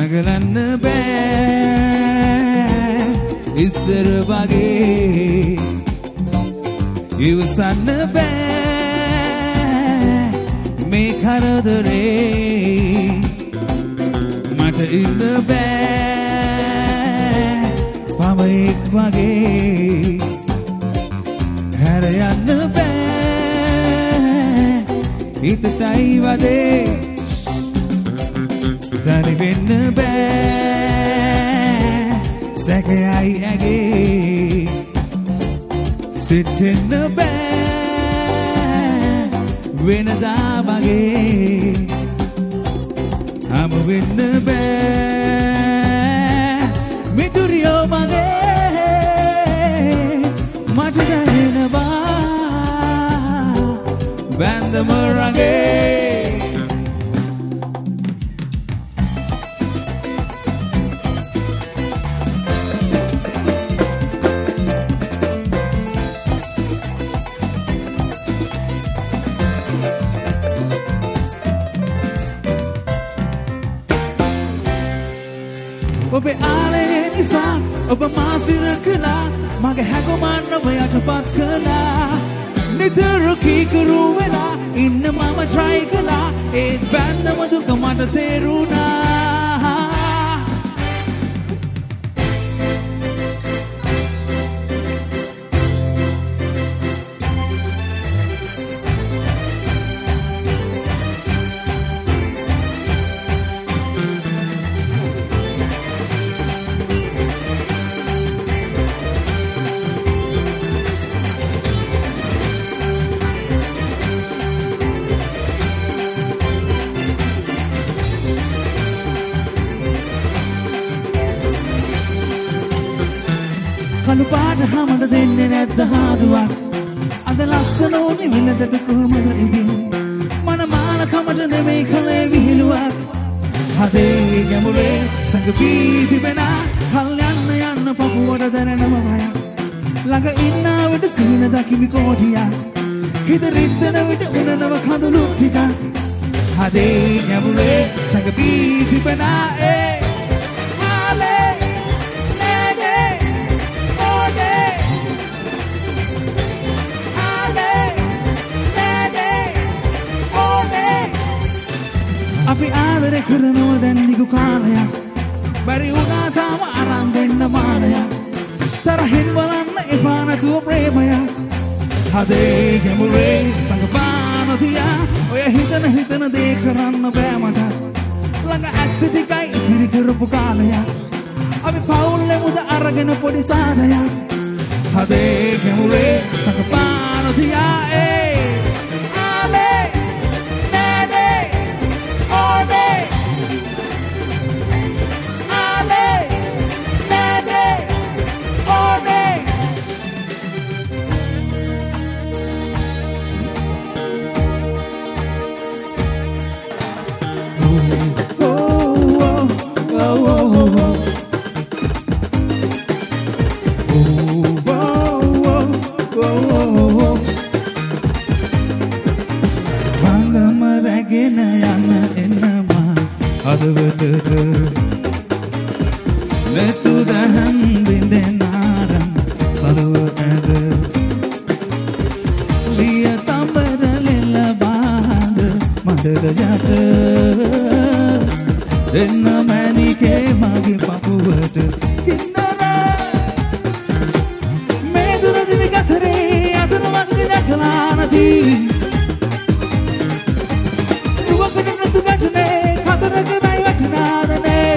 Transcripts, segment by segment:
නගලන්න බෑ ඉස්සර වගේ ඉවසන්න බෑ මේ කරදරේ මට ඉන්න බෑ පමෙක් වගේ හැර යන්න බෑ හිතටයි වදේ තනි වෙන්න බෑ සැකයයි ඇගේ සිටින්න බෑ වෙනදා වගේ හමු වෙන්න බෑ මිතුරියෝ මගේ මට දැනෙනවා බැන්දම රගේ ඔබේ ආලේ නිසා ඔබ මාසිර කළා මගේ හැඟුමන් ඔබ යටපත් කළා නිතර කීකරු වෙලා ඉන්න මම try කළා ඒත් බැන්නම දුක මට තේරුණා කළු පාට හැමද දෙන්නේ නැද්ද හාදුවක් අද ලස්සන ඕනි වෙනදට කොහමද ඉදින් මන මානකමට නෙමෙයි කලේ විහිළුවක් හදේ ගැඹුරේ සංගපී තිබෙන කල් යන්න යන්න පපුවට දැනෙනම භයක් ළඟ ඉන්නා විට සීන දකිමි කෝටියක් හිත රිද්දන විට උනනව කඳුළු ටිකක් හදේ ගැඹුරේ සංගපී තිබෙන අපි ආදරේ කරනවා දැන් නිකු කාලයක් බැරි වුණා තාම අරන් දෙන්න මානයක් තරහින් බලන්න එපා නැතුව ප්‍රේමයක් හදේ ගැඹුරේ සංගපාන තියා ඔය හිතන දේ කරන්න බෑ මට ළඟ ඇත්ත ටිකයි ඉතිරි කරපු කාලයක් අපි පවුල් මුද අරගෙන පොඩි සාදයක් හදේ ගැඹුරේ සංගපාන තියා වංගම රැගෙන යන්න එන්නවා හදවතට නැතු දහන් බින්දෙනාරම් සලුව ඇද ලිය තඹර ලෙල බාඳ මඩට යට එන්න මැනිකේ මගේ පපුවට කින්දර මේ දුරදිවි ගතරේ අතන මගේ දැකලා නැති රුවකට නතු ගැටනේ කතරක බයි වටිනාරනේ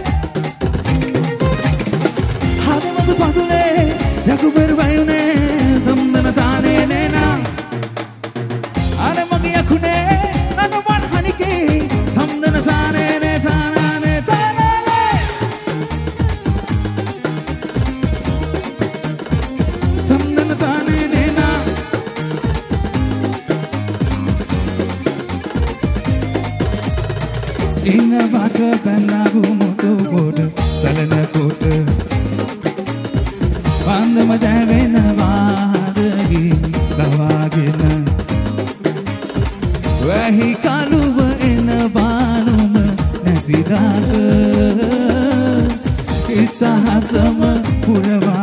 හදමතු පතුලේ යකුබර වයුනේ තම්දන තානේ නේනා අර මගේ යකුනේ නනමන් හනිකේ තම්දන තානේ ඉන්න බට පැන්නපු මුතු කොට සලන කොට වන්දම දැවෙන වාදගින් ලවාගෙන වැහි කලුව එන බානුම නැති දාට මනසම පුරවා